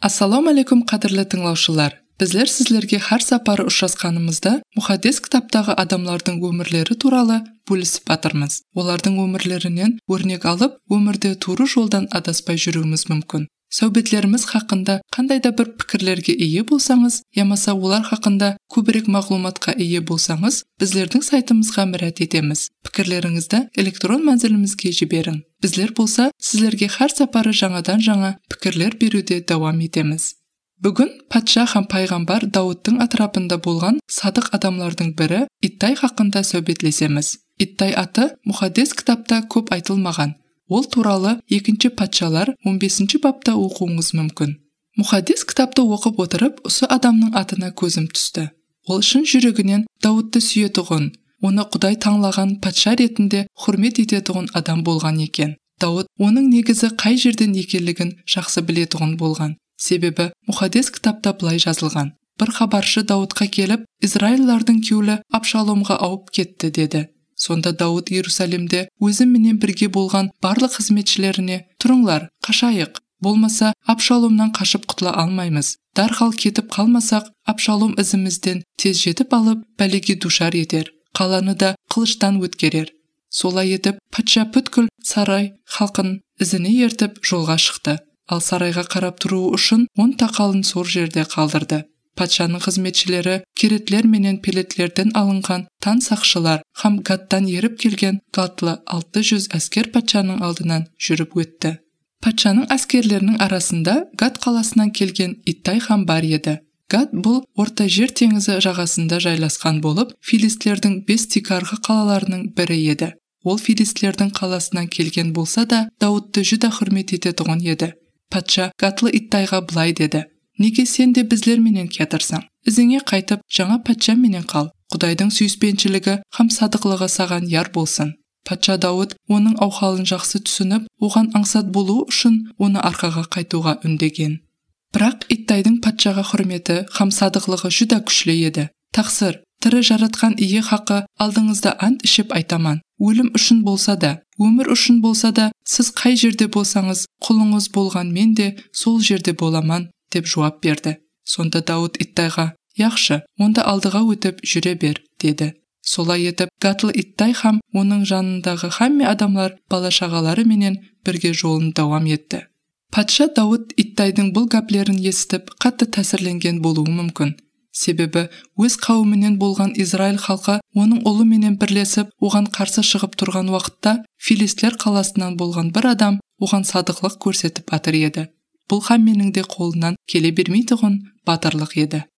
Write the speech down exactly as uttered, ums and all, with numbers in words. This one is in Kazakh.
Ассаламу алейкум, қадірлі тыңлаушылар. Біздер сіздерге har сапары ұшырасқанымызда мұхаддис кітаптағы адамлардың өмірлері туралы бөлісіп жатырмыз. Олардың өмірлерінен өрнек алып, өмірде туры жолдан адаспай жүруіміз мүмкін. Сәубетлеріміз хақында қандай да бір пікірлерге ие болсаңыз, ямаса олар хақында көбірек мағлұматқа ие болсаңыз, біздердің сайтымызға мұрат етеміз. Пікірлеріңізді электрон мәнзілімізге жіберің. Біздер болса, сіздерге har сапары жаңадан жаңа пікірлер беруде давам етеміз. Бүгін патша һәм пайғамбар Дауыттың атрапында болған садық адамлардың бірі Иттай хақында сөйбетлесеміз. Иттай аты мұхаддис кітапта көп айтылмаған. Ол туралы екінші патшалар он бесінші бапта оқуыңыз мүмкін. Мұхаддис кітапты оқып отырып, осы адамның атына көзім түсті. Ол шын жүрегінен Дауытты сүйетұғын, оны Құдай таңлаған патша ретінде құрмет ететұғын адам болған екен. Дауыт оның негізі қай жерден екенлігін жақсы білетұғын болған. Себебі мұхаддис кітапта былай жазылған. Бір хабаршы Дауытқа келіп, Израильлардың кеулі Абшаломға ауып кетті деді. Сонда Дауыт Иерусалимде өзіменен бірге болған барлық қызметшілеріне: "Тұрыңлар, қашайық. Болмаса Абшаломнан қашып құтыла алмаймыз. Дархал кетіп қалмасақ, Абшалом ізімізден тез жетіп алып, бәлеге душар етер. Қаланы да қылыштан өткерер." Солай етіп, патша бүткіл сарай халқын ізіне ертіп жолға шықты. Ал сарайға қарап тұруы үшін он тақалын сор жерде қалдырды. Патшаның қызметшілері керетлер менен пелетлерден алынған тан сақшылар һәм Гаттан еріп келген гатлы алты жүз әскер патшаның алдынан жүріп өтті. Патшаның әскерлерінің арасында Гат қаласынан келген Иттай һәм бар еді. Гат бұл Орта жер теңізі жағасында жайласқан болып, филистлердің бес тикарғы қалаларының бірі еді. Ол филистлердің қаласынан келген болса да, Дауытты жүда құрмет ететұғын еді. Патша Гатлы Иттайға былай деді: "Неге сен де біздерменен кетірсің? Ізіңе қайтып, жаңа патша менен қал. Құдайдың сүйіспеншілігі һәм садықлығы саған яр болсын." Патша Дауыт оның аухалын жақсы түсініп, оған аңсат болу үшін оны арқаға қайтуға үндеген. Бірақ Иттайдың патшаға құрметі һәм садықлығы жүда күшлі еді. "Тақсыр, тірі жаратқан ие хақы алдыңызда ант ішіп айтаман. Өлім үшін болса да, өмір үшін болса да, сіз қай жерде болсаңыз, құлыңыз болған мен де сол жерде боламан", деп жауап берді. Сонда Дауыт Иттайға: "Яқшы, онда алдыға өтіп жүре бер", деді. Солай етіп, Гатлы Иттай һәм оның жанындағы һәмме адамлар бала-шағалары менен бірге жолын давам етті. Патша Дауыт Иттайдың бұл гәплерін естіп, қатты тәсірленген болуы мүмкін. Себебі өз қауымынан болған Израиль халқы оның ұлы менен бірлесіп, оған қарсы шығып тұрған уақытта Филистлер қаласынан болған бір адам оған садықлық көрсетіп атыр еді. Бұл һәмменің де қолынан келе бермейтұғын батырлық еді.